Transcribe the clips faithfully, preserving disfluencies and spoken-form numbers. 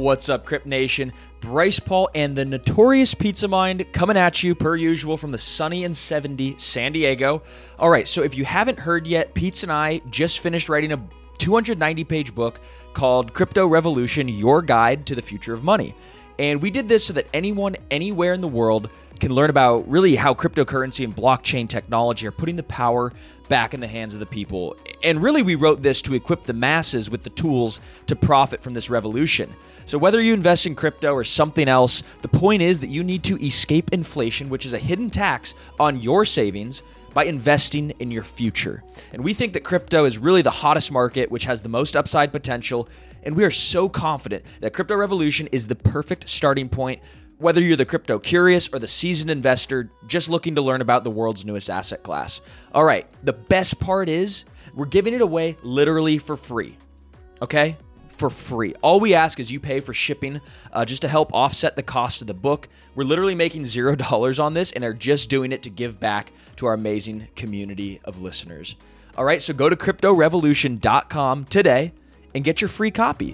What's up, Crypt Nation? Bryce Paul and the Notorious Pizza Mind coming at you per usual from the sunny and seventy San Diego. All right, so if you haven't heard yet, Pete and I just finished writing a two hundred ninety page book called Crypto Revolution, Your Guide to the Future of Money. And we did this so that anyone, anywhere in the world can learn about really how cryptocurrency and blockchain technology are putting the power back in the hands of the people. And really, we wrote this to equip the masses with the tools to profit from this revolution. So whether you invest in crypto or something else, the point is that you need to escape inflation, which is a hidden tax on your savings, by investing in your future. And we think that crypto is really the hottest market, which has the most upside potential. And we are so confident that Crypto Revolution is the perfect starting point, whether you're the crypto curious or the seasoned investor just looking to learn about the world's newest asset class. All right, the best part is we're giving it away literally for free, okay? For free. All we ask is you pay for shipping uh, just to help offset the cost of the book. We're literally making zero dollars on this and are just doing it to give back to our amazing community of listeners. All right, so go to crypto revolution dot com today and get your free copy.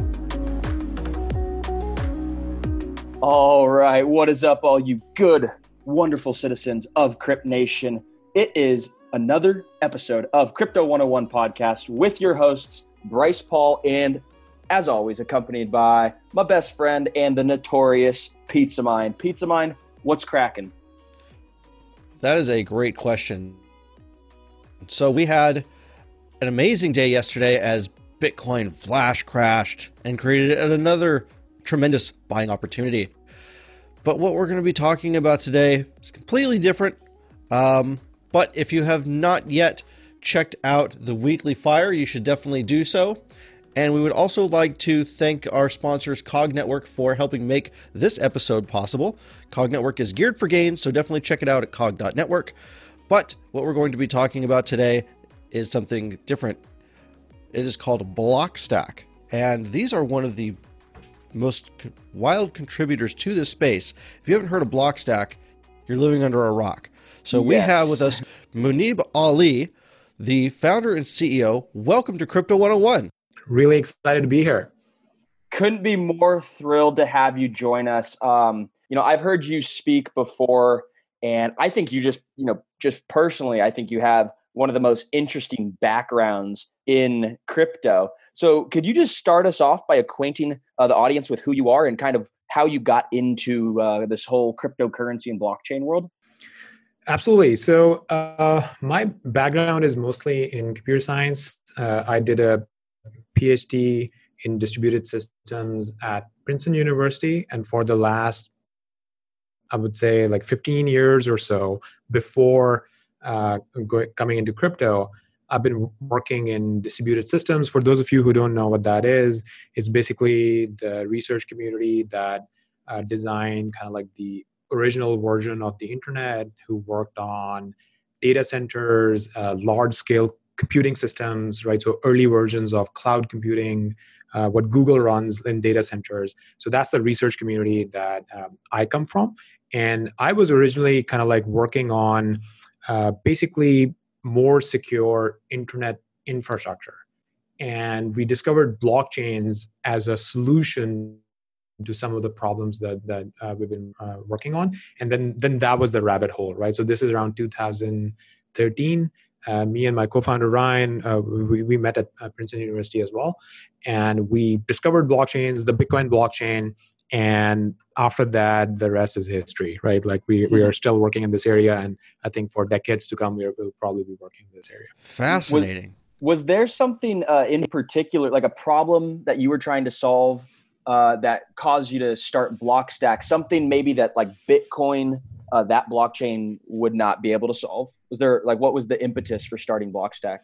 All right, what is up, all you good, wonderful citizens of Crypt Nation? It is another episode of Crypto one oh one Podcast with your hosts, Bryce Paul, and as always, accompanied by my best friend and the notorious Pizza Mind. Pizza Mind, what's cracking? That is a great question. So we had an amazing day yesterday as Bitcoin flash crashed and created another tremendous buying opportunity. But what we're going to be talking about today is completely different. Um, but if you have not yet checked out the weekly fire, you should definitely do so. And we would also like to thank our sponsors, Cog Network, for helping make this episode possible. Cog Network is geared for gains, so definitely check it out at cog dot network. But what we're going to be talking about today is something different. It is called Blockstack. And these are one of the most wild contributors to this space. If you haven't heard of Blockstack, you're living under a rock. So we Yes. have with us Munib Ali, the founder and C E O. Welcome to Crypto one oh one. Really excited to be here. Couldn't be more thrilled to have you join us. Um, you know, I've heard you speak before, and I think you just, you know, just personally, I think you have one of the most interesting backgrounds in crypto. So could you just start us off by acquainting uh, the audience with who you are and kind of how you got into uh, this whole cryptocurrency and blockchain world? Absolutely. So uh, my background is mostly in computer science. Uh, I did a PhD in distributed systems at Princeton University. And for the last, I would say like fifteen years or so before uh, go- coming into crypto, I've been working in distributed systems. For those of you who don't know what that is, it's basically the research community that uh, designed kind of like the original version of the internet, who worked on data centers, uh, large-scale computing systems, right? So early versions of cloud computing, uh, what Google runs in data centers. So that's the research community that um, I come from. And I was originally kind of like working on uh, basically more secure internet infrastructure. And we discovered blockchains as a solution to some of the problems that that uh, we've been uh, working on. And then, then that was the rabbit hole, right? So this is around two thousand thirteen. Uh, me and my co-founder, Ryan, uh, we, we met at uh, Princeton University as well. And we discovered blockchains, the Bitcoin blockchain. And after that, the rest is history, right? Like we, we are still working in this area. And I think for decades to come, we are, we'll probably be working in this area. Fascinating. Was, was there something uh, in particular, like a problem that you were trying to solve uh, that caused you to start Blockstack? Something maybe that like Bitcoin, uh, that blockchain would not be able to solve? Was there like, what was the impetus for starting Blockstack?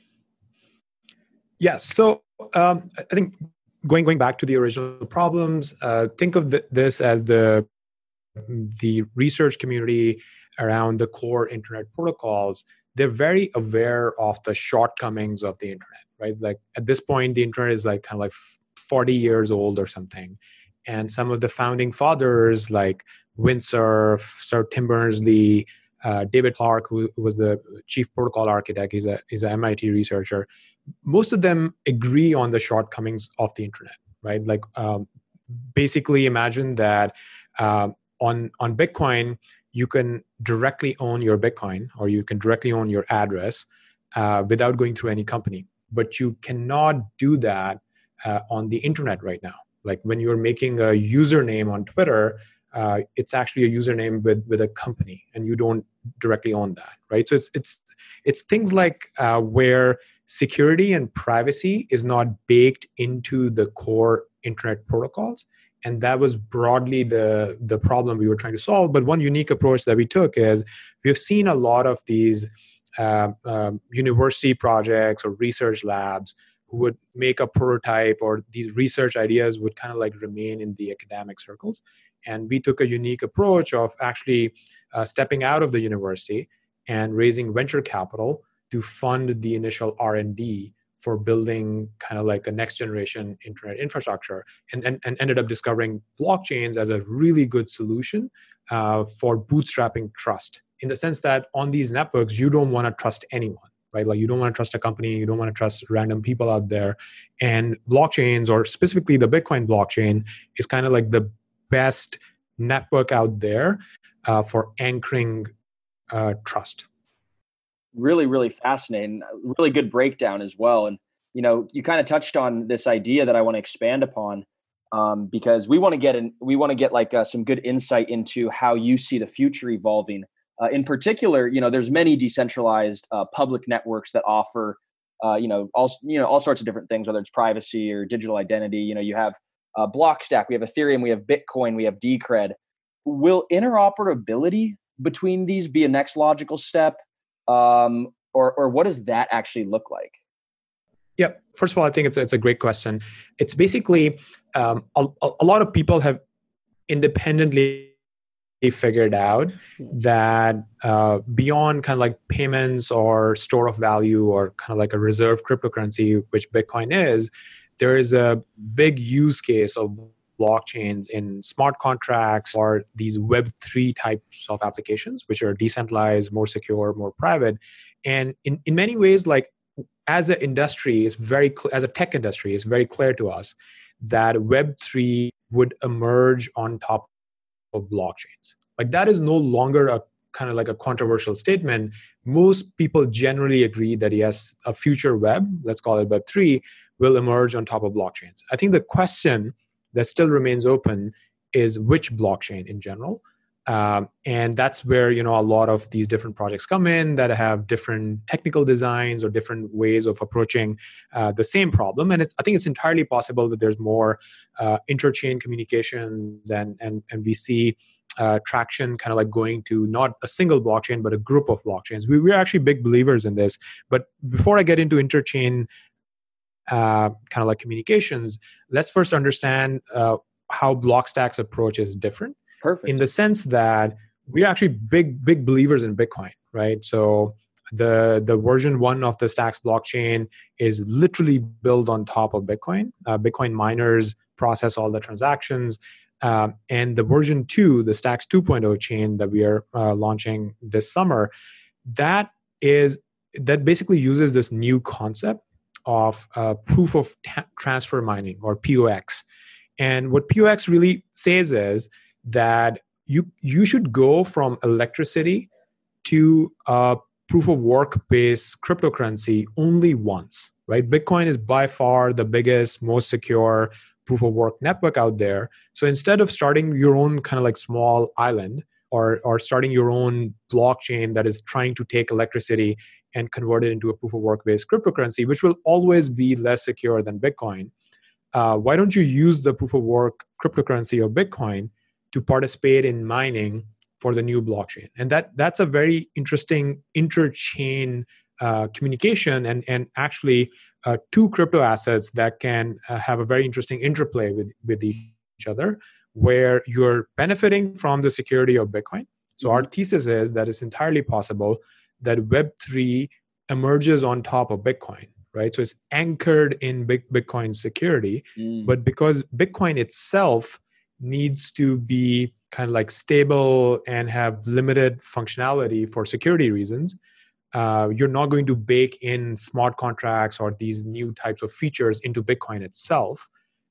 Yes. So um, I think going going back to the original problems, uh, think of the, this as the the research community around the core internet protocols. They're very aware of the shortcomings of the internet, right? Like at this point, the internet is like kind of like forty years old or something. And some of the founding fathers like Windsurf, Sir Tim Berners-Lee, uh, David Clark, who was the chief protocol architect, he's a he's an M I T researcher. Most of them agree on the shortcomings of the internet, right? Like um, basically imagine that uh, on on Bitcoin, you can directly own your Bitcoin, or you can directly own your address uh, without going through any company. But you cannot do that uh, on the internet right now. Like when you're making a username on Twitter, uh, it's actually a username with with a company, and you don't directly own that, right? So it's it's it's things like uh, where security and privacy is not baked into the core internet protocols. And that was broadly the, the problem we were trying to solve. But one unique approach that we took is we've seen a lot of these uh, um, university projects or research labs who would make a prototype, or these research ideas would kind of like remain in the academic circles. And we took a unique approach of actually uh, stepping out of the university and raising venture capital to fund the initial R and D for building kind of like a next generation internet infrastructure, and, and, and ended up discovering blockchains as a really good solution uh, for bootstrapping trust, in the sense that on these networks, you don't want to trust anyone, right? Like you don't want to trust a company, you don't want to trust random people out there. And blockchains, or specifically the Bitcoin blockchain, is kind of like the best network out there uh, for anchoring uh, trust. Really, really fascinating. Really good breakdown as well. And, you know, you kind of touched on this idea that I want to expand upon um, because we want to get in, we want to get like uh, some good insight into how you see the future evolving. Uh, in particular, you know, there's many decentralized uh, public networks that offer, uh, you know, all, you know, all sorts of different things, whether it's privacy or digital identity. You know, you have uh, Blockstack, we have Ethereum, we have Bitcoin, we have Decred. Will interoperability between these be a next logical step? Um, or, or what does that actually look like? Yeah, first of all, I think it's, it's a great question. It's basically um, a, a lot of people have independently figured out that uh, beyond kind of like payments or store of value or kind of like a reserve cryptocurrency, which Bitcoin is, there is a big use case of blockchains in smart contracts or these Web three types of applications, which are decentralized, more secure, more private. And in, in many ways, like as an industry, it's very cl- as a tech industry, it's very clear to us that Web three would emerge on top of blockchains. Like that is no longer a kind of like a controversial statement. Most people generally agree that yes, a future web, let's call it Web three, will emerge on top of blockchains. I think the question that still remains open is which blockchain in general. Um, and that's where, you know, a lot of these different projects come in that have different technical designs or different ways of approaching uh, the same problem. And it's, I think it's entirely possible that there's more uh, interchain communications, and, and, and we see uh, traction kind of like going to not a single blockchain, but a group of blockchains. We, we're actually big believers in this. But before I get into interchain Uh, kind of like communications, let's first understand uh, how Blockstack's approach is different. Perfect. In the sense that we're actually big, big believers in Bitcoin, right? So the the version one of the Stacks blockchain is literally built on top of Bitcoin. Uh, Bitcoin miners process all the transactions. Um, and the version two, the Stacks two point oh chain that we are uh, launching this summer, that is that basically uses this new concept of uh, proof of ta- transfer mining, or P O X. And what P O X really says is that you you should go from electricity to a proof of work based cryptocurrency only once, right? Bitcoin is by far the biggest, most secure proof of work network out there. So instead of starting your own kind of like small island, or or starting your own blockchain that is trying to take electricity and convert it into a proof of work based cryptocurrency, which will always be less secure than Bitcoin, uh, why don't you use the proof of work cryptocurrency of Bitcoin to participate in mining for the new blockchain? And that that's a very interesting interchain uh, communication, and, and actually uh, two crypto assets that can uh, have a very interesting interplay with, with each other, where you're benefiting from the security of Bitcoin. So mm-hmm. Our thesis is that it's entirely possible that Web three emerges on top of Bitcoin, right? So it's anchored in Bitcoin security, mm. but because Bitcoin itself needs to be kind of like stable and have limited functionality for security reasons, uh, you're not going to bake in smart contracts or these new types of features into Bitcoin itself.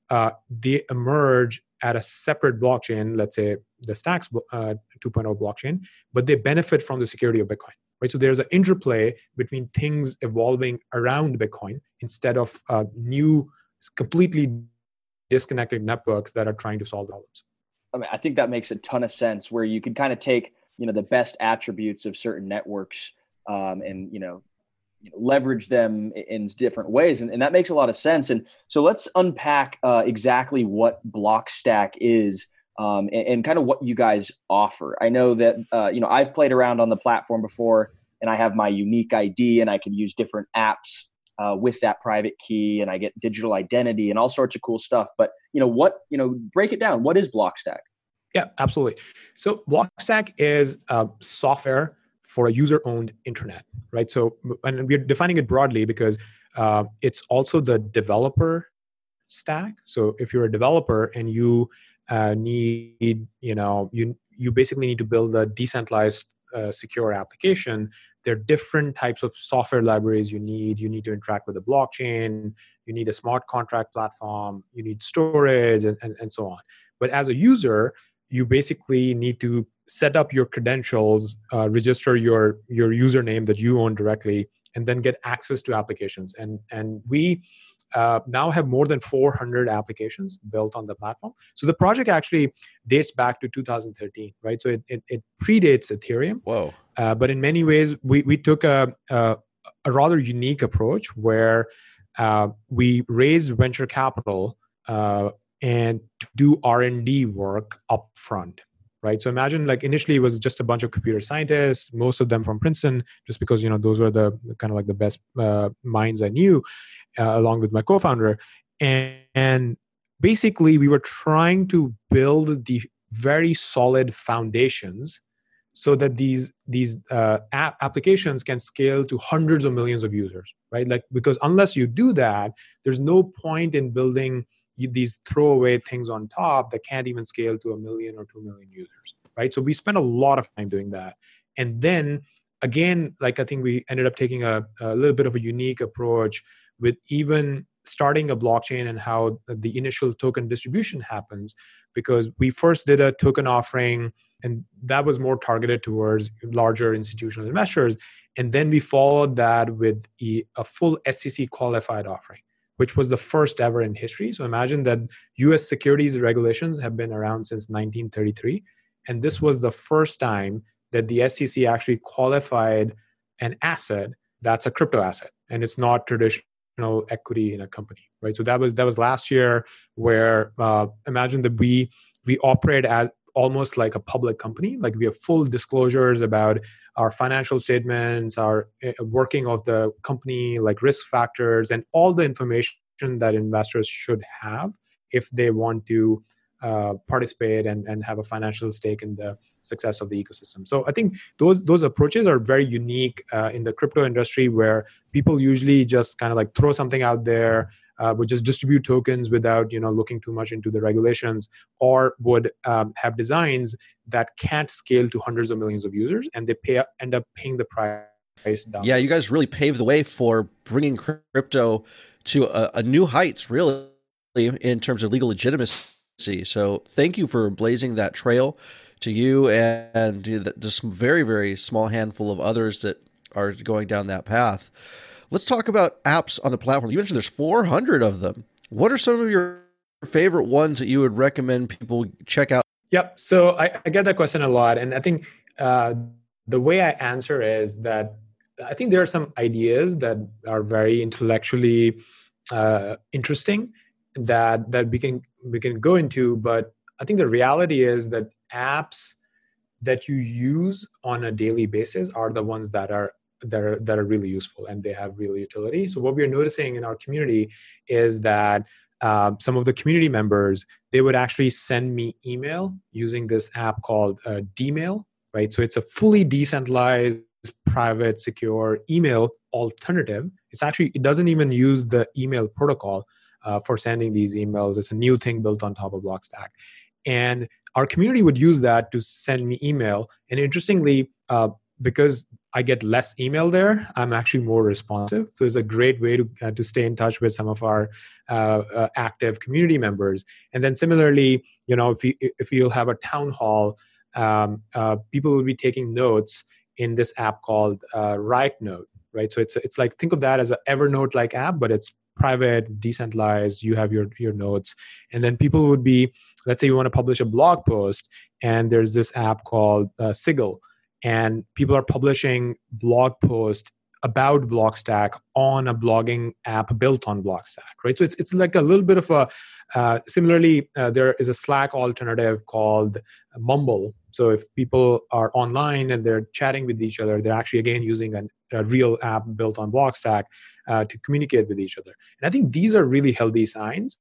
uh, they emerge at a separate blockchain, let's say the Stacks uh, two point oh blockchain, but they benefit from the security of Bitcoin. Right? So there's an interplay between things evolving around Bitcoin instead of uh, new, completely disconnected networks that are trying to solve problems. I mean, I think that makes a ton of sense, where you can kind of take, you know, the best attributes of certain networks um, and, you know, you know, leverage them in different ways. And, and that makes a lot of sense. And so let's unpack uh, exactly what Blockstack is um, and, and kind of what you guys offer. I know that, uh, you know, I've played around on the platform before, and I have my unique I D, and I can use different apps uh, with that private key, and I get digital identity and all sorts of cool stuff. But, you know, what, you know, break it down. What is Blockstack? Yeah, absolutely. So Blockstack is uh, software for a user-owned internet, right? So, and we're defining it broadly because uh, it's also the developer stack. So if you're a developer and you uh, need, you know, you you basically need to build a decentralized, uh, secure application, there are different types of software libraries you need. You need to interact with the blockchain. You need a smart contract platform. You need storage, and, and, and so on. But as a user, you basically need to set up your credentials, uh, register your your username that you own directly, and then get access to applications. And and we uh, now have more than four hundred applications built on the platform. So the project actually dates back to two thousand thirteen, right? So it it, it predates Ethereum. Whoa! Uh, but in many ways, we we took a a, a rather unique approach where uh, we raised venture capital uh, and to do R and D work up front. Right. So imagine, like, initially it was just a bunch of computer scientists, most of them from Princeton, just because, you know, those were the kind of like the best uh, minds I knew, uh, along with my co-founder. And, and basically we were trying to build the very solid foundations so that these these uh, app applications can scale to hundreds of millions of users, right? Like, because unless you do that, there's no point in building these throwaway things on top that can't even scale to a million or two million users, right? So we spent a lot of time doing that. And then again, like, I think we ended up taking a, a little bit of a unique approach with even starting a blockchain and how the initial token distribution happens, because we first did a token offering, and that was more targeted towards larger institutional investors. And then we followed that with a, a full S E C qualified offering, which was the first ever in history. So imagine that U S securities regulations have been around since nineteen thirty-three. And this was the first time that the S E C actually qualified an asset that's a crypto asset, and it's not traditional equity in a company, right? So that was that was last year, where uh, imagine that we we operate as almost like a public company. Like, we have full disclosures about our financial statements, our uh, working of the company, like risk factors, and all the information that investors should have if they want to uh, participate and, and have a financial stake in the success of the ecosystem. So I think those those approaches are very unique uh, in the crypto industry, where people usually just kind of like throw something out there, uh, would just distribute tokens without, you know, looking too much into the regulations, or would um, have designs that can't scale to hundreds of millions of users, and they pay end up paying the price down. Yeah, you guys really paved the way for bringing crypto to a, a new heights, really, in terms of legal legitimacy. So thank you for blazing that trail, to you and to the, just very, very small handful of others that are going down that path. Let's talk about apps on the platform. You mentioned there's four hundred of them. What are some of your favorite ones that you would recommend people check out? Yep. So I, I get that question a lot. And I think uh, the way I answer is that I think there are some ideas that are very intellectually uh, interesting that that we can we can go into. But I think the reality is that apps that you use on a daily basis are the ones that are that are that are really useful and they have real utility. So what we're noticing in our community is that uh, some of the community members, they would actually send me email using this app called uh, Dmail, right? So it's a fully decentralized, private, secure email alternative. It's actually, it doesn't even use the email protocol uh, for sending these emails. It's a new thing built on top of Blockstack. And our community would use that to send me email. And interestingly, uh, because I get less email there. I'm actually more responsive. So it's a great way to uh, to stay in touch with some of our uh, uh, active community members. And then similarly, you know, if you if you'll have a town hall, um, uh, people will be taking notes in this app called uh, Write Note, right? So it's it's like, think of that as an Evernote-like app, but it's private, decentralized. You have your your notes, and then people would be, let's say you want to publish a blog post, and there's this app called uh, Sigil. And people are publishing blog posts about Blockstack on a blogging app built on Blockstack, right? So it's it's like a little bit of a, uh, similarly, uh, there is a Slack alternative called Mumble. So if people are online and they're chatting with each other, they're actually, again, using an, a real app built on Blockstack uh, to communicate with each other. And I think these are really healthy signs,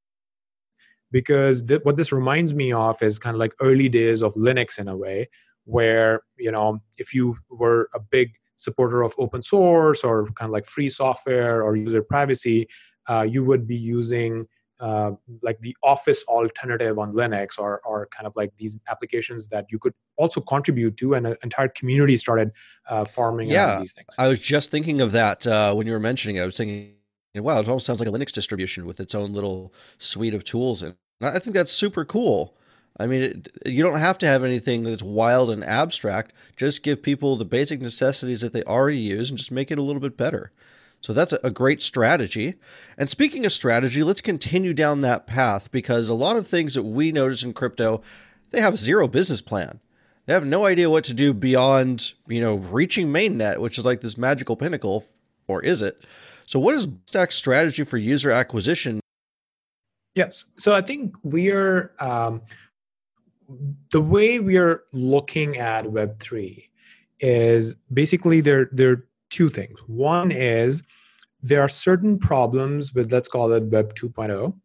because th- what this reminds me of is kind of like early days of Linux in a way, where, you know, if you were a big supporter of open source or kind of like free software or user privacy, uh, you would be using uh, like the Office alternative on Linux, or or kind of like these applications that you could also contribute to, and an entire community started uh, forming yeah, around these things. I was just thinking of that uh, when you were mentioning it. I was thinking, wow, it almost sounds like a Linux distribution with its own little suite of tools. And I think that's super cool. I mean, it, you don't have to have anything that's wild and abstract. Just give people the basic necessities that they already use and just make it a little bit better. So that's a, a great strategy. And speaking of strategy, let's continue down that path, because a lot of things that we notice in crypto, they have zero business plan. They have no idea what to do beyond, you know, reaching mainnet, which is like this magical pinnacle, or is it? So what is Blockstack's strategy for user acquisition? Yes. So I think we are... Um, the way we are looking at Web three is basically there, there are two things. One is there are certain problems with, let's call it Web two point oh,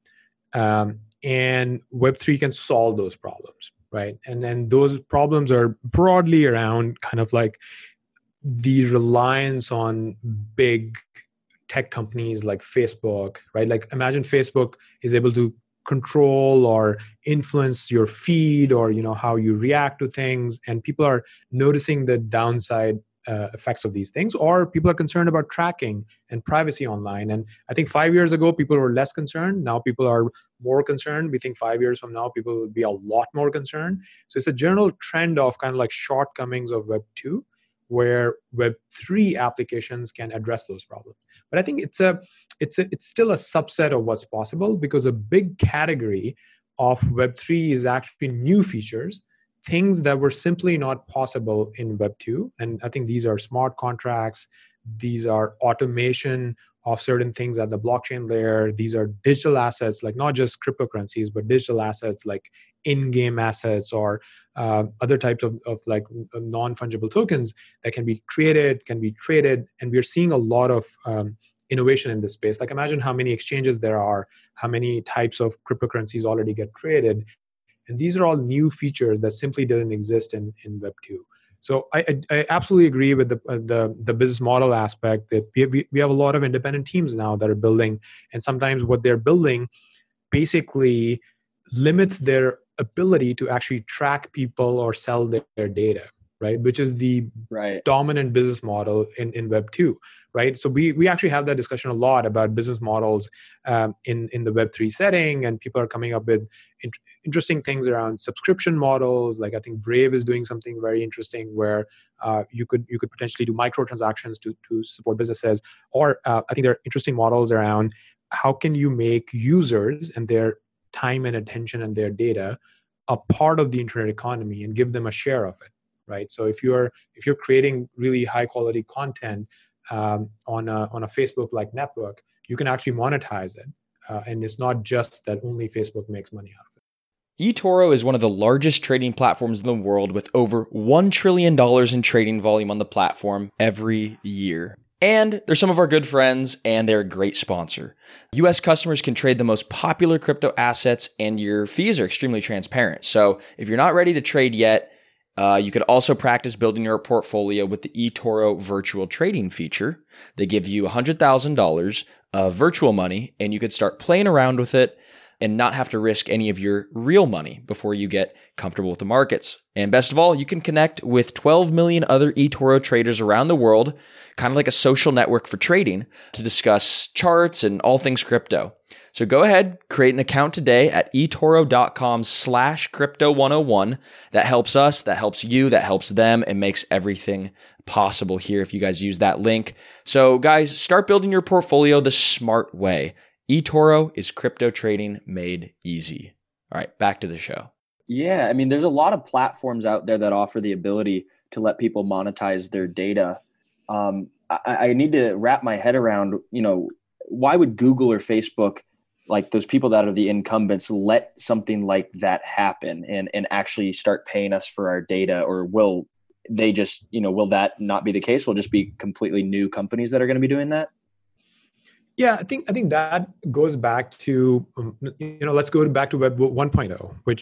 um, and Web three can solve those problems, right? And then those problems are broadly around kind of like the reliance on big tech companies like Facebook, right? Like, imagine Facebook is able to control or influence your feed, or, you know, how you react to things, and people are noticing the downside uh, effects of these things, or people are concerned about tracking and privacy online. And I think five years ago people were less concerned. Now people are more concerned. We think five years from now people will be a lot more concerned. So it's a general trend of kind of like shortcomings of Web two, where Web three applications can address those problems. But I think it's a It's a, it's still a subset of what's possible, because a big category of Web three is actually new features, things that were simply not possible in Web two. And I think these are smart contracts, these are automation of certain things at the blockchain layer, these are digital assets, like not just cryptocurrencies, but digital assets like in-game assets, or uh, other types of, of like non-fungible tokens that can be created, can be traded. And we're seeing a lot of um, innovation in this space. Like, imagine how many exchanges there are, how many types of cryptocurrencies already get traded. And these are all new features that simply didn't exist in, in Web two. So I, I, I absolutely agree with the, uh, the the business model aspect, that we, we, we have a lot of independent teams now that are building, and sometimes what they're building basically limits their ability to actually track people or sell their, their data, right? Which is the right. dominant business model in, in Web two, right? So we we actually have that discussion a lot about business models um, in, in the Web three setting, and people are coming up with in, interesting things around subscription models. Like, I think Brave is doing something very interesting where uh, you could you could potentially do microtransactions to, to support businesses. Or uh, I think there are interesting models around how can you make users and their time and attention and their data a part of the internet economy and give them a share of it, right? So if you're if you're creating really high quality content um, on a on a Facebook like network, you can actually monetize it, uh, and it's not just that only Facebook makes money out of it. eToro is one of the largest trading platforms in the world, with over one trillion dollars in trading volume on the platform every year. And they're some of our good friends, and they're a great sponsor. U S customers can trade the most popular crypto assets, and your fees are extremely transparent. So if you're not ready to trade yet, uh, you could also practice building your portfolio with the eToro virtual trading feature. They give you one hundred thousand dollars of virtual money, and you could start playing around with it. and not have to risk any of your real money before you get comfortable with the markets. And best of all, you can connect with twelve million other eToro traders around the world, kind of like a social network for trading, to discuss charts and all things crypto. So go ahead, create an account today at eToro.com slash crypto 101. That helps us, that helps you, that helps them, and makes everything possible here if you guys use that link. So guys, start building your portfolio the smart way. eToro is crypto trading made easy. All right, back to the show. Yeah, I mean, there's a lot of platforms out there that offer the ability to let people monetize their data. Um, I, I need to wrap my head around, you know, why would Google or Facebook, like those people that are the incumbents, let something like that happen and, and actually start paying us for our data? Or will they just, you know, will that not be the case? Will just be completely new companies that are going to be doing that? Yeah, I think I think that goes back to, um, you know, let's go back to Web 1.0, which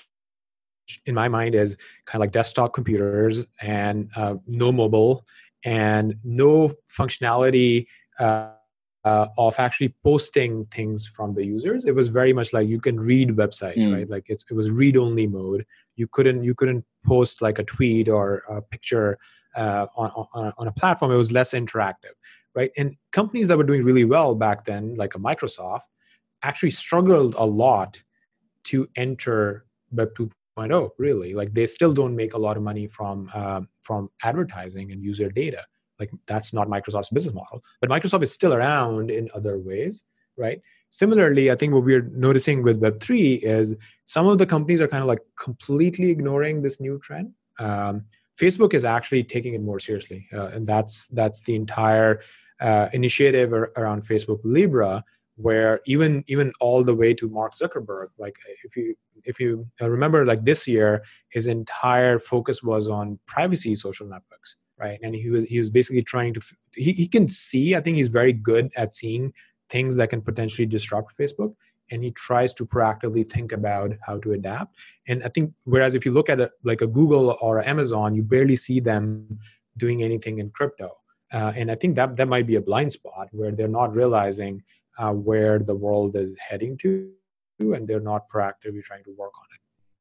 in my mind is kind of like desktop computers and uh, no mobile and no functionality uh, uh, of actually posting things from the users. It was very much like you can read websites, mm. right? Like it's, it was read-only mode. You couldn't you couldn't post like a tweet or a picture uh, on, on on a platform. It was less interactive, right? And companies that were doing really well back then, like a Microsoft, actually struggled a lot to enter Web 2.0. Really, like they still don't make a lot of money from um, from advertising and user data. Like that's not Microsoft's business model. But Microsoft is still around in other ways, right? Similarly, I think what we're noticing with Web three is some of the companies are kind of like completely ignoring this new trend. Um, Facebook is actually taking it more seriously, uh, and that's that's the entire uh, initiative ar- around Facebook Libra, where even even all the way to Mark Zuckerberg. Like if you if you remember, like this year, his entire focus was on privacy social networks, right? And he was he was basically trying to he he can see. I think he's very good at seeing things that can potentially disrupt Facebook, and he tries to proactively think about how to adapt. And I think, whereas if you look at a, like a Google or Amazon, you barely see them doing anything in crypto. Uh, and I think that that might be a blind spot where they're not realizing uh, where the world is heading to, and they're not proactively trying to work on it.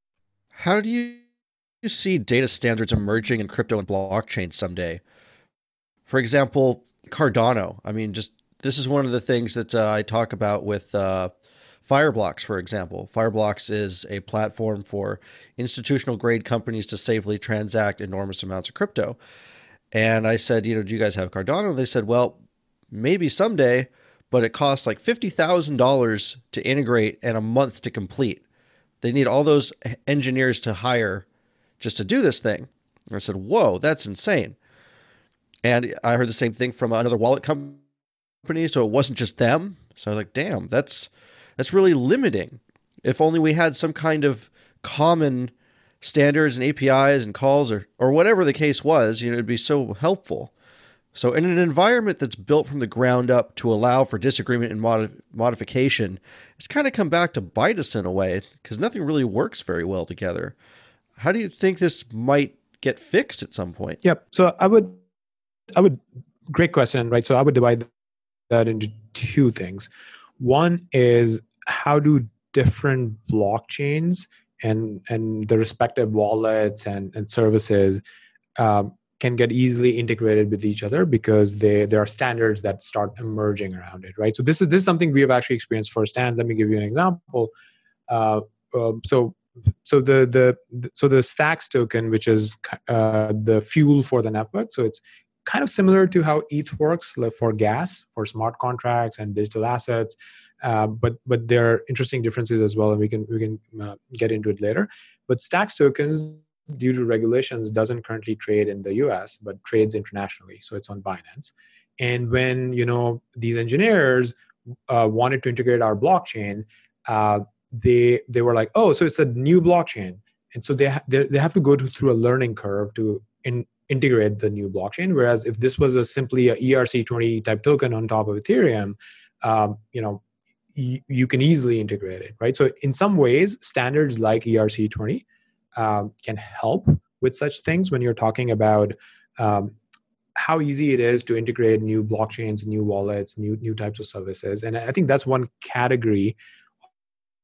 How do you, you see data standards emerging in crypto and blockchain someday? For example, Cardano. I mean, just this is one of the things that uh, I talk about with uh, Fireblocks, for example. Fireblocks is a platform for institutional grade companies to safely transact enormous amounts of crypto. And I said, you know, do you guys have Cardano? They said, well, maybe someday, but it costs like fifty thousand dollars to integrate and a month to complete. They need all those engineers to hire just to do this thing. And I said, whoa, that's insane. And I heard the same thing from another wallet company. So it wasn't just them. So I was like, damn, that's that's really limiting. If only we had some kind of common standards and A P Is and calls or or whatever the case was, you know, it'd be so helpful. So in an environment that's built from the ground up to allow for disagreement and mod- modification, it's kind of come back to bite us in a way because nothing really works very well together. How do you think this might get fixed at some point? Yep. So I would, I would, great question, right? So I would divide that into two things. One is how do different blockchains and and the respective wallets and, and services um, can get easily integrated with each other because they there are standards that start emerging around it, right? So this is this is something we have actually experienced firsthand. Let me give you an example. Uh, uh, so so the the so the Stacks token, which is uh, the fuel for the network, so it's kind of similar to how E T H works for gas, for smart contracts and digital assets, uh, but but there are interesting differences as well, and we can we can uh, get into it later. But Stacks tokens, due to regulations, doesn't currently trade in the U S, but trades internationally, so it's on Binance. And when you know these engineers uh, wanted to integrate our blockchain, uh, they they were like, oh, so it's a new blockchain, and so they ha- they, they have to go to, through a learning curve to in integrate the new blockchain. Whereas if this was a simply a E R C twenty type token on top of Ethereum, um, you know, y- you can easily integrate it, right? So in some ways, standards like E R C twenty um, can help with such things when you're talking about um, how easy it is to integrate new blockchains, new wallets, new new types of services. And I think that's one category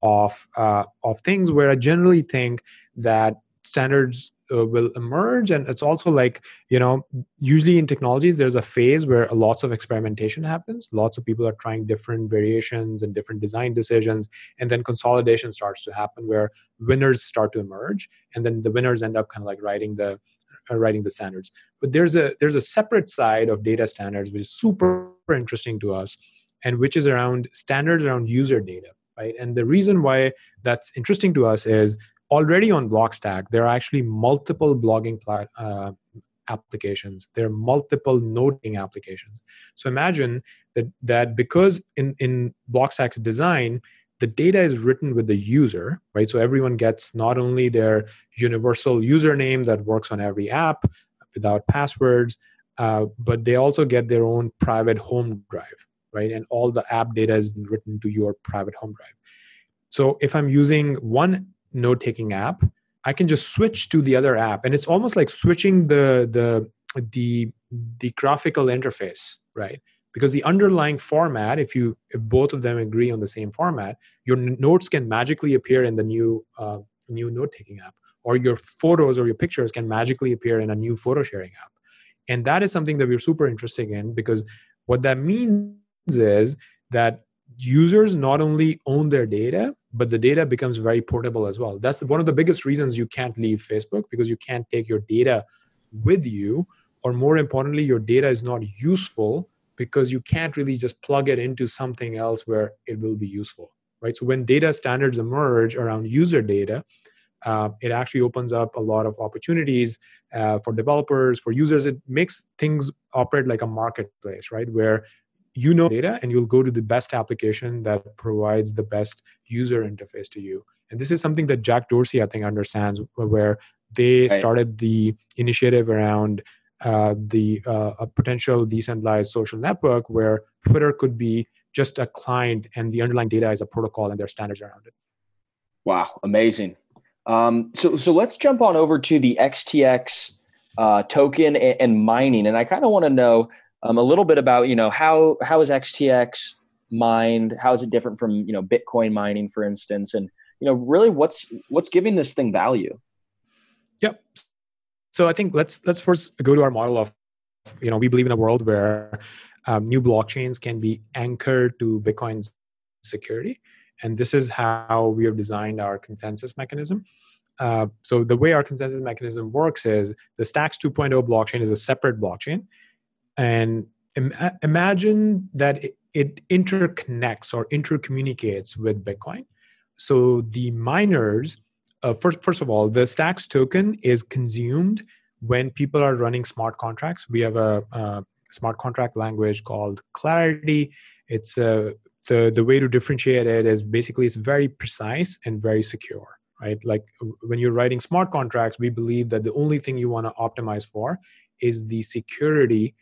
of uh, of things where I generally think that standards uh, will emerge. And it's also like, you know, usually in technologies, there's a phase where lots of experimentation happens. Lots of people are trying different variations and different design decisions. And then consolidation starts to happen where winners start to emerge. And then the winners end up kind of like writing the uh, writing the standards. But there's a there's a separate side of data standards, which is super interesting to us, and which is around standards around user data, right? And the reason why that's interesting to us is already on Blockstack, there are actually multiple blogging plat, uh, applications. There are multiple noting applications. So imagine that that because in, in Blockstack's design, the data is written with the user, right? So everyone gets not only their universal username that works on every app without passwords, uh, but they also get their own private home drive, right? And all the app data is written to your private home drive. So if I'm using one note-taking app, I can just switch to the other app, and it's almost like switching the the the the graphical interface, right? Because the underlying format, if you if both of them agree on the same format, your notes can magically appear in the new uh, new note-taking app, or your photos or your pictures can magically appear in a new photo sharing app. And that is something that we're super interested in, because what that means is that users not only own their data, but the data becomes very portable as well. That's one of the biggest reasons you can't leave Facebook, because you can't take your data with you, or more importantly, your data is not useful because you can't really just plug it into something else where it will be useful, right? So when data standards emerge around user data, uh, it actually opens up a lot of opportunities uh, for developers, for users. It makes things operate like a marketplace, right? Where you know data and you'll go to the best application that provides the best user interface to you. And this is something that Jack Dorsey, I think, understands, where they right. started the initiative around uh, the uh, a potential decentralized social network where Twitter could be just a client and the underlying data is a protocol and there are standards around it. Wow, amazing. Um, so, so let's jump on over to the X T X uh, token and, and mining. And I kind of want to know Um, a little bit about, you know, how how is X T X mined? How is it different from, you know, Bitcoin mining, for instance? And, you know, really what's what's giving this thing value? Yep. So I think let's let's first go to our model of, you know, we believe in a world where um, new blockchains can be anchored to Bitcoin's security. And this is how we have designed our consensus mechanism. Uh, so the way our consensus mechanism works is the Stacks two point oh blockchain is a separate blockchain. And Im- imagine that it, it interconnects or intercommunicates with Bitcoin. So the miners, uh, first, first of all, the Stacks token is consumed when people are running smart contracts. We have a, a smart contract language called Clarity. It's uh, the, the way to differentiate it is basically it's very precise and very secure, right? Like when you're writing smart contracts, we believe that the only thing you want to optimize for is the security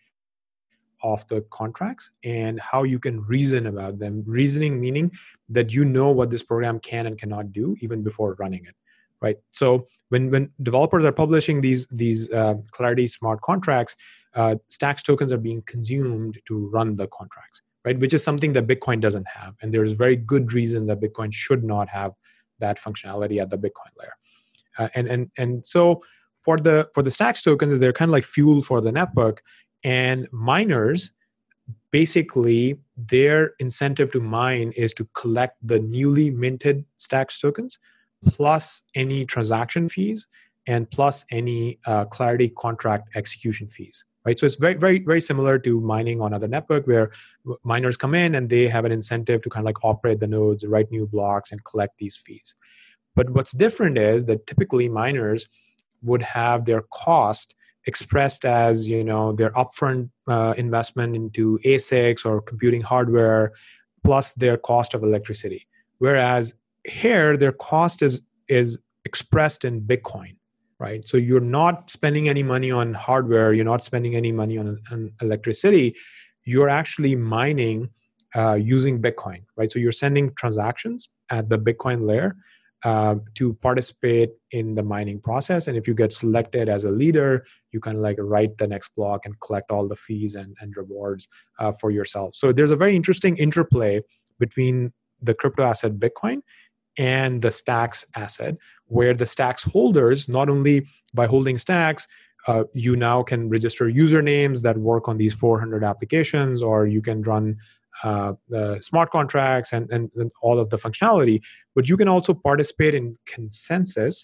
of the contracts and how you can reason about them. Reasoning meaning that you know what this program can and cannot do even before running it, right? So when when developers are publishing these these uh, Clarity smart contracts, uh, Stacks tokens are being consumed to run the contracts, right? Which is something that Bitcoin doesn't have, and there is very good reason that Bitcoin should not have that functionality at the Bitcoin layer. Uh, and and and so for the for the Stacks tokens, they're kind of like fuel for the network. And miners, basically, their incentive to mine is to collect the newly minted Stacks tokens, plus any transaction fees, and plus any uh, Clarity contract execution fees, right? So it's very, very, very similar to mining on other network, where miners come in and they have an incentive to kind of like operate the nodes, write new blocks, and collect these fees. But what's different is that typically miners would have their cost expressed as, you know, their upfront uh, investment into A SICs or computing hardware, plus their cost of electricity. Whereas here, their cost is is expressed in Bitcoin, right? So you're not spending any money on hardware. You're not spending any money on, on electricity. You're actually mining uh, using Bitcoin, right? So you're sending transactions at the Bitcoin layer Uh, to participate in the mining process. And if you get selected as a leader, you kind of like write the next block and collect all the fees and, and rewards uh, for yourself. So there's a very interesting interplay between the crypto asset Bitcoin and the Stacks asset, where the Stacks holders, not only by holding Stacks, uh, you now can register usernames that work on these four hundred applications, or you can run uh, the smart contracts and, and, and all of the functionality. But you can also participate in consensus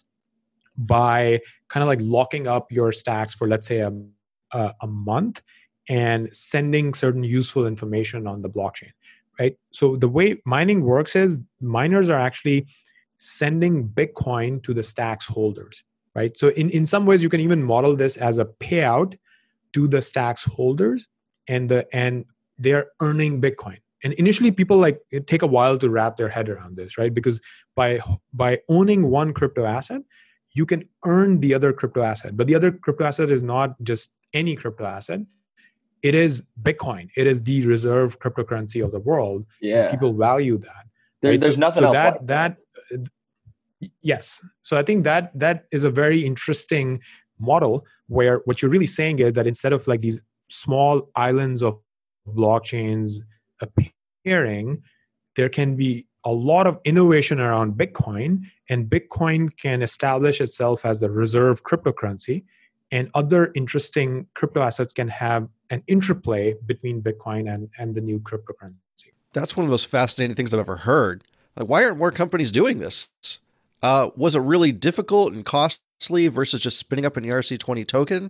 by kind of like locking up your Stacks for, let's say, a, a, a month and sending certain useful information on the blockchain, right? So the way mining works is miners are actually sending Bitcoin to the Stacks holders, right? So in, in some ways, you can even model this as a payout to the Stacks holders, and the and they're earning Bitcoin. And initially, people like it take a while to wrap their head around this, right? Because by by owning one crypto asset, you can earn the other crypto asset. But the other crypto asset is not just any crypto asset. It is Bitcoin. It is the reserve cryptocurrency of the world. Yeah. People value that. There, right? There's so, nothing so else that, like that. that Yes. So I think that that is a very interesting model where what you're really saying is that instead of like these small islands of blockchains appearing, there can be a lot of innovation around Bitcoin, and Bitcoin can establish itself as the reserve cryptocurrency, and other interesting crypto assets can have an interplay between Bitcoin and, and the new cryptocurrency. That's one of the most fascinating things I've ever heard. Like, why aren't more companies doing this? Uh, was it really difficult and costly versus just spinning up an E R C twenty token?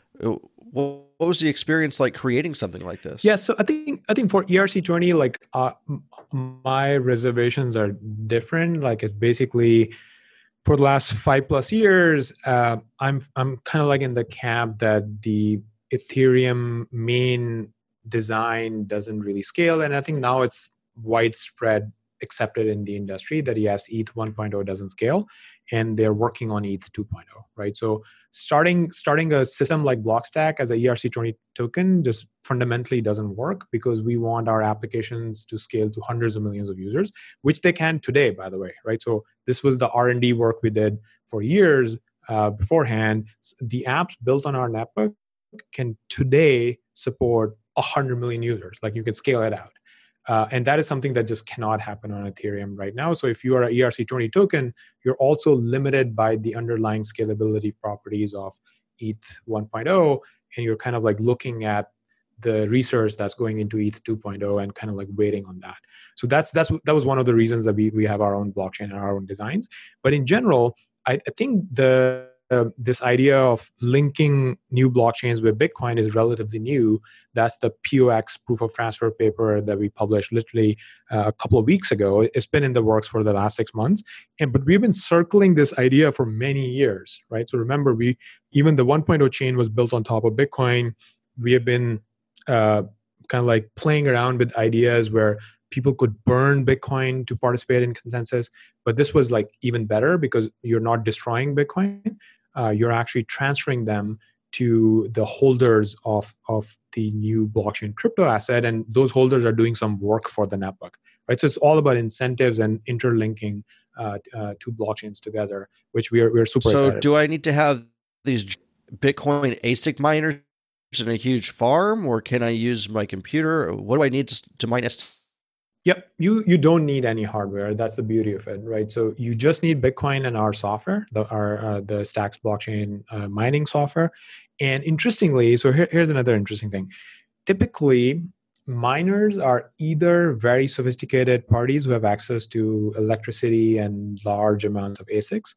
What was the experience like creating something like this? Yeah, so I think I think for E R C twenty, like uh, my reservations are different. Like it's basically for the last five plus years, uh, I'm I'm kind of like in the camp that the Ethereum main design doesn't really scale, and I think now it's widespread accepted in the industry that yes, E T H one point oh doesn't scale, and they're working on E T H two point oh, right? So starting starting a system like Blockstack as a E R C twenty token just fundamentally doesn't work, because we want our applications to scale to hundreds of millions of users, which they can today, by the way, right? So this was the R and D work we did for years uh, beforehand. The apps built on our network can today support one hundred million users. Like you can scale it out. Uh, and that is something that just cannot happen on Ethereum right now. So if you are an E R C twenty token, you're also limited by the underlying scalability properties of E T H one point oh, and you're kind of like looking at the research that's going into E T H two point oh and kind of like waiting on that. So that's that's that was one of the reasons that we we have our own blockchain and our own designs. But in general, I, I think the Uh, this idea of linking new blockchains with Bitcoin is relatively new. That's the P O X proof of transfer paper that we published literally uh, a couple of weeks ago. It's been in the works for the last six months, and but we've been circling this idea for many years, right? So remember, we even the one point oh chain was built on top of Bitcoin. We have been uh, kind of like playing around with ideas where people could burn Bitcoin to participate in consensus, but this was like even better because you're not destroying Bitcoin. Uh, you're actually transferring them to the holders of, of the new blockchain crypto asset, and those holders are doing some work for the network, right? So it's all about incentives and interlinking uh, uh, two blockchains together, which we are we're super so excited. So do I need to have these Bitcoin A S I C miners in a huge farm, or can I use my computer? What do I need to, to mine S? Yep, you you don't need any hardware. That's the beauty of it, right? So you just need Bitcoin and our software, the, our uh, the Stacks blockchain uh, mining software. And interestingly, so here, here's another interesting thing. Typically, miners are either very sophisticated parties who have access to electricity and large amounts of A S I Cs,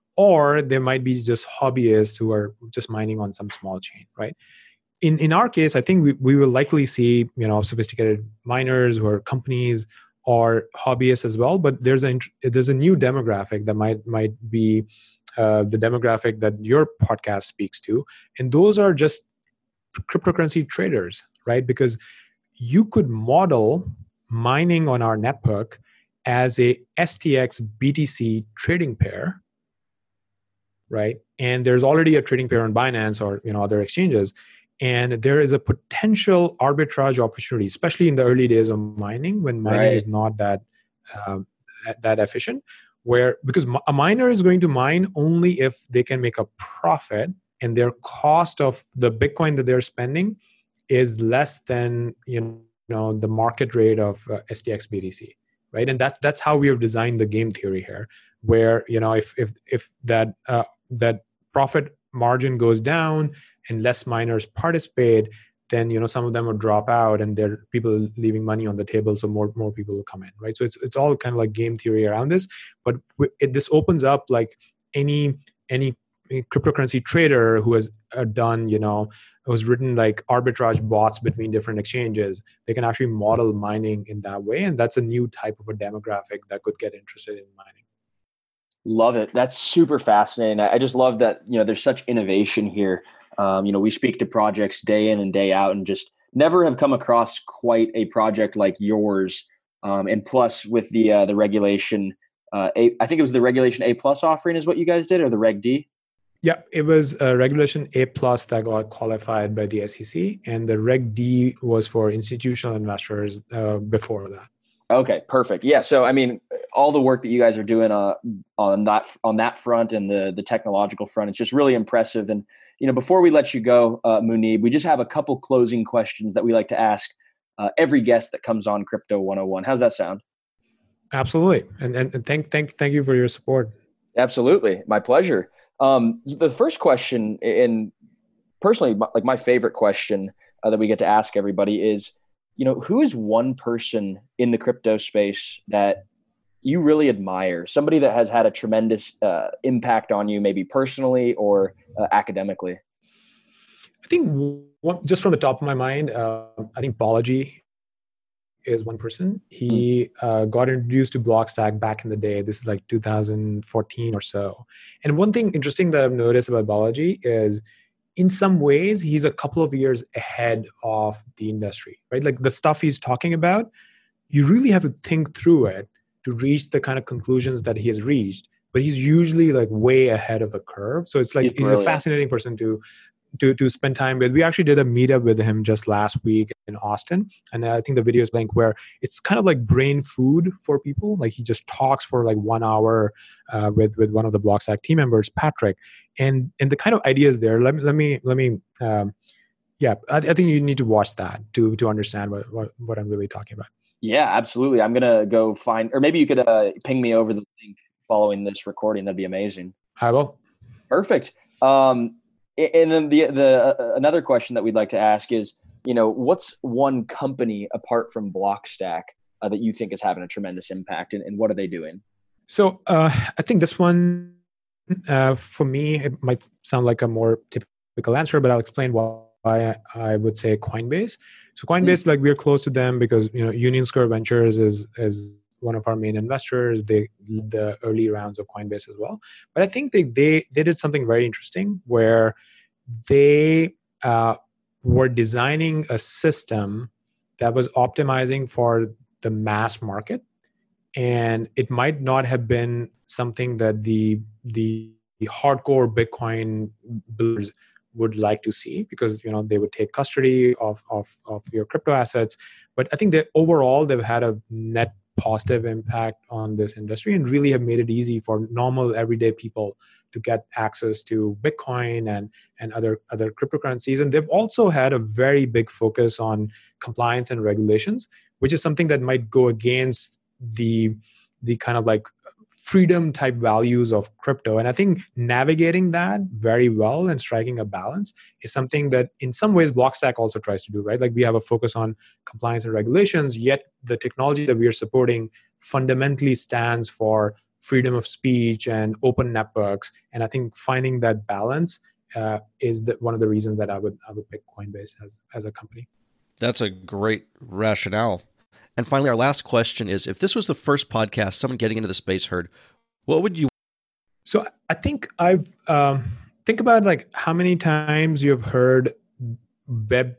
or they might be just hobbyists who are just mining on some small chain, right? In in our case, I think we, we will likely see, you know, sophisticated miners who are companies or hobbyists as well. But there's a there's a new demographic that might might be uh, the demographic that your podcast speaks to, and those are just cryptocurrency traders, right? Because you could model mining on our network as a S T X B T C trading pair, right? And there's already a trading pair on Binance or, you know, other exchanges. And there is a potential arbitrage opportunity, especially in the early days of mining, when mining Right. is not that, um, that that efficient. Where because a miner is going to mine only if they can make a profit, and their cost of the Bitcoin that they're spending is less than, you know the market rate of uh, S T X B T C, right? And that that's how we have designed the game theory here, where you know if if if that uh, that profit margin goes down and less miners participate, then you know some of them will drop out, and there are people leaving money on the table, so more more people will come in, right? So it's it's all kind of like game theory around this, but it, this opens up like any any cryptocurrency trader who has uh, done you know who's written like arbitrage bots between different exchanges. They can actually model mining in that way, and that's a new type of a demographic that could get interested in mining. Love it. That's super fascinating. I just love that, you know, there's such innovation here. Um, you know, we speak to projects day in and day out and just never have come across quite a project like yours. Um, and plus with the, uh, the regulation, uh, a, I think it was the regulation A plus offering is what you guys did, or the Reg D? Yeah, it was a regulation A plus that got qualified by the S E C, and the Reg D was for institutional investors uh, before that. Okay, perfect. Yeah, so I mean, all the work that you guys are doing uh, on that on that front and the the technological front, it's just really impressive. And you know, before we let you go, uh, Muneeb, we just have a couple closing questions that we like to ask uh, every guest that comes on Crypto one oh one. How's that sound? Absolutely, and and, and thank thank thank you for your support. Absolutely, my pleasure. Um, the first question, and personally, like my favorite question uh, that we get to ask everybody is, you know, who is one person in the crypto space that you really admire? Somebody that has had a tremendous uh, impact on you, maybe personally or uh, academically? I think one, just from the top of my mind, uh, I think Balaji is one person. He uh, got introduced to Blockstack back in the day. This is like two thousand fourteen or so. And one thing interesting that I've noticed about Balaji is, in some ways, he's a couple of years ahead of the industry, right? Like the stuff he's talking about, you really have to think through it to reach the kind of conclusions that he has reached. But he's usually like way ahead of the curve. So it's like he's, he's a fascinating person to to to spend time with. We actually did a meetup with him just last week in Austin, and I think the video is link where it's kind of like brain food for people. Like he just talks for like one hour uh, with with one of the Blockstack team members, Patrick, and and the kind of ideas there. Let me let me let me. Um, yeah, I, I think you need to watch that to to understand what what, what I'm really talking about. Yeah, absolutely. I'm gonna go find, or maybe you could uh, ping me over the link following this recording. That'd be amazing. I will. Perfect. Um, And then the the uh, another question that we'd like to ask is, you know, what's one company apart from Blockstack uh, that you think is having a tremendous impact, and, and what are they doing? So uh, I think this one, uh, for me, it might sound like a more typical answer, but I'll explain why I, I would say Coinbase. So Coinbase, mm-hmm. like we're close to them because you know Union Square Ventures is is one of our main investors. They lead the early rounds of Coinbase as well. But I think they they they did something very interesting where they uh, were designing a system that was optimizing for the mass market, and it might not have been something that the the, the hardcore Bitcoin builders would like to see, because you know they would take custody of of of your crypto assets. But I think that overall they've had a net positive impact on this industry and really have made it easy for normal everyday people to get access to Bitcoin and and other other cryptocurrencies. And they've also had a very big focus on compliance and regulations, which is something that might go against the the kind of like freedom type values of crypto. And I think navigating that very well and striking a balance is something that in some ways Blockstack also tries to do, right? Like we have a focus on compliance and regulations, yet the technology that we are supporting fundamentally stands for freedom of speech and open networks. And I think finding that balance uh, is the, one of the reasons that I would I would pick Coinbase as, as a company. That's a great rationale. And finally, our last question is, if this was the first podcast someone getting into the space heard, what would you? So I think I've, um, think about like how many times you've heard Web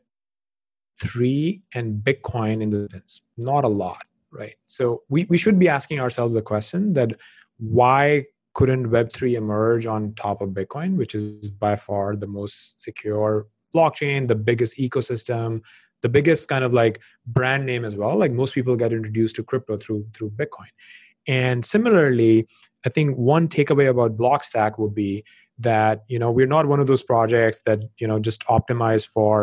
three and Bitcoin in the sense. Not a lot, right? So we, we should be asking ourselves the question that why couldn't Web three emerge on top of Bitcoin, which is by far the most secure blockchain, the biggest ecosystem, the biggest kind of like brand name as well. Like most people get introduced to crypto through through Bitcoin. And similarly, I think one takeaway about Blockstack would be that, you know, we're not one of those projects that, you know, just optimize for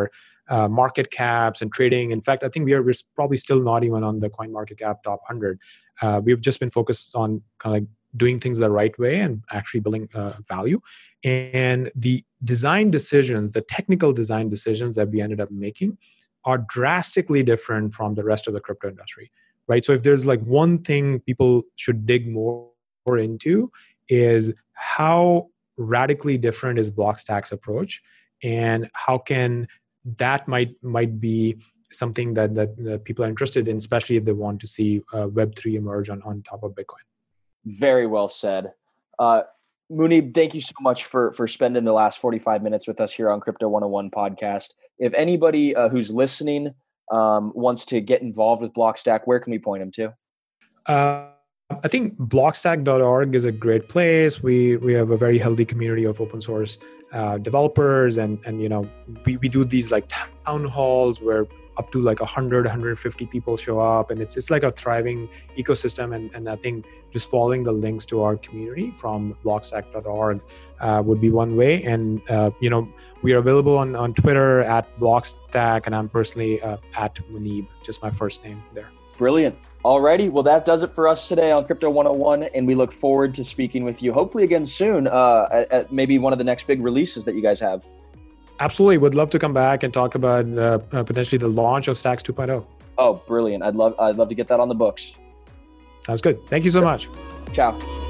uh, market caps and trading. In fact, I think we are we're probably still not even on the CoinMarketCap top one hundred. Uh, we've just been focused on kind of like doing things the right way and actually building uh, value. And the design decisions, the technical design decisions that we ended up making are drastically different from the rest of the crypto industry, right? So if there's like one thing people should dig more into is how radically different is Blockstack's approach, and how can that might might be something that, that that people are interested in, especially if they want to see uh, Web three emerge on, on top of Bitcoin. Very well said. Uh, Muneeb, thank you so much for, for spending the last forty-five minutes with us here on Crypto one oh one podcast. If anybody uh, who's listening um, wants to get involved with Blockstack, where can we point them to? Uh, I think blockstack dot org is a great place. We we have a very healthy community of open source uh, developers, and and you know we, we do these like town halls where up to like one hundred, one hundred fifty people show up, and it's it's like a thriving ecosystem. And, and I think just following the links to our community from blockstack dot org uh, would be one way. And uh, you know we are available on, on Twitter at Blockstack, and I'm personally uh, at Muneeb, just my first name there. Brilliant. Alrighty, well that does it for us today on Crypto one oh one, and we look forward to speaking with you hopefully again soon uh, at, at maybe one of the next big releases that you guys have. Absolutely. Would love to come back and talk about uh, uh, potentially the launch of Stacks two point oh. Oh, brilliant. I'd love I'd love to get that on the books. Sounds good. Thank you so much. Ciao.